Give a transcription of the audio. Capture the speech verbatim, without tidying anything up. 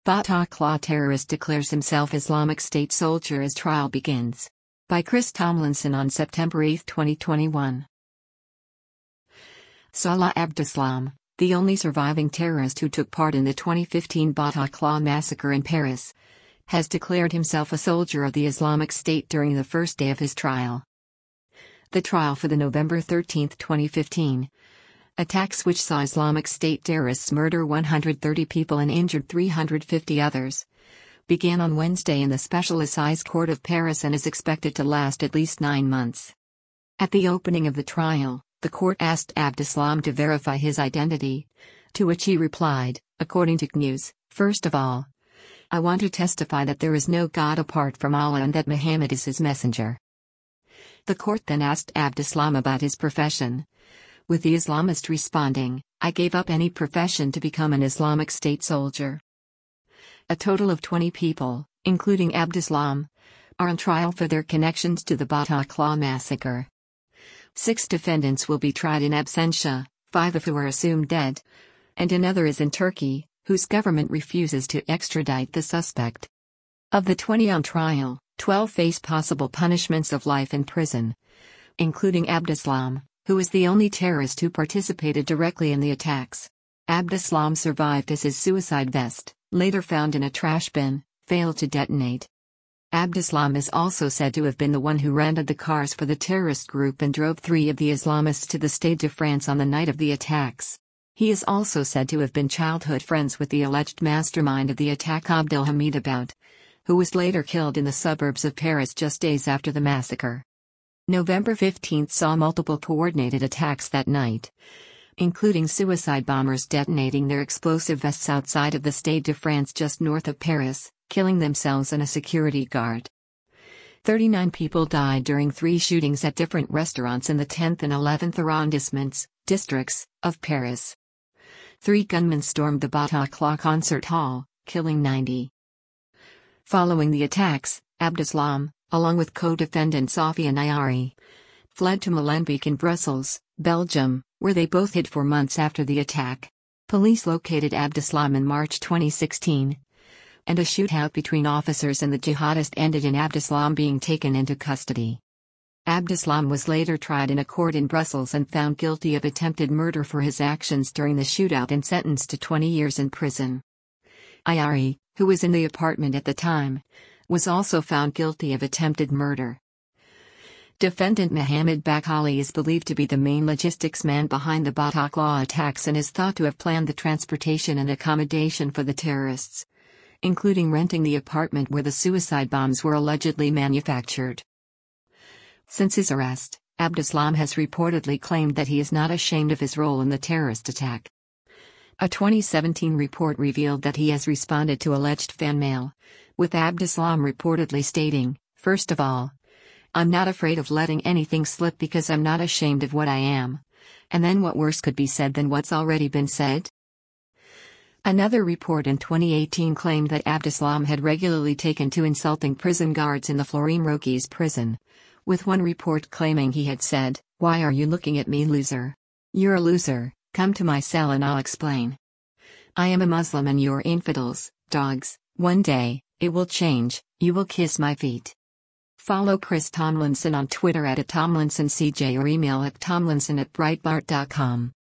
Bataclan terrorist declares himself Islamic State soldier as trial begins. By Chris Tomlinson on September eighth, twenty twenty-one. Salah Abdeslam, the only surviving terrorist who took part in the twenty fifteen Bataclan massacre in Paris, has declared himself a soldier of the Islamic State during the first day of his trial. The trial for the November thirteenth, twenty fifteen attacks, which saw Islamic State terrorists murder one hundred thirty people and injured three hundred fifty others, began on Wednesday in the Special Assize Court of Paris and is expected to last at least nine months. At the opening of the trial, the court asked Abdeslam to verify his identity, to which he replied, according to C News, "First of all, I want to testify that there is no God apart from Allah and that Muhammad is his messenger." The court then asked Abdeslam about his profession, with the Islamist responding, "I gave up any profession to become an Islamic State soldier." A total of twenty people, including Abdeslam, are on trial for their connections to the Bataclan massacre. Six defendants will be tried in absentia, five of who are assumed dead, and another is in Turkey, whose government refuses to extradite the suspect. Of the twenty on trial, twelve face possible punishments of life in prison, including Abdeslam, who is the only terrorist who participated directly in the attacks. Abdeslam survived as his suicide vest, later found in a trash bin, failed to detonate. Abdeslam is also said to have been the one who rented the cars for the terrorist group and drove three of the Islamists to the Stade de France on the night of the attacks. He is also said to have been childhood friends with the alleged mastermind of the attack, Abdelhamid About, who was later killed in the suburbs of Paris just days after the massacre. November fifteenth saw multiple coordinated attacks that night, including suicide bombers detonating their explosive vests outside of the Stade de France just north of Paris, killing themselves and a security guard. thirty-nine people died during three shootings at different restaurants in the tenth and eleventh arrondissements, districts, of Paris. Three gunmen stormed the Bataclan concert hall, killing ninety. Following the attacks, Abdeslam, along with co-defendant Sofiane Ayari, fled to Molenbeek in Brussels, Belgium, where they both hid for months after the attack. Police located Abdeslam in March twenty sixteen, and a shootout between officers and the jihadist ended in Abdeslam being taken into custody. Abdeslam was later tried in a court in Brussels and found guilty of attempted murder for his actions during the shootout and sentenced to twenty years in prison. Ayari, who was in the apartment at the time, was also found guilty of attempted murder. Defendant Mohamed Bakhali is believed to be the main logistics man behind the Bataclan attacks and is thought to have planned the transportation and accommodation for the terrorists, including renting the apartment where the suicide bombs were allegedly manufactured. Since his arrest, Abdeslam has reportedly claimed that he is not ashamed of his role in the terrorist attack. A twenty seventeen report revealed that he has responded to alleged fan mail, with Abdeslam reportedly stating, "First of all, I'm not afraid of letting anything slip because I'm not ashamed of what I am. And then what worse could be said than what's already been said?" Another report in twenty eighteen claimed that Abdeslam had regularly taken to insulting prison guards in the Florim Roquis prison, with one report claiming he had said, "Why are you looking at me, loser? You're a loser, come to my cell and I'll explain. I am a Muslim and you're infidels, dogs, one day, it will change, you will kiss my feet." Follow Chris Tomlinson on Twitter at Tomlinson C J or email at tomlinson at breitbart dot com.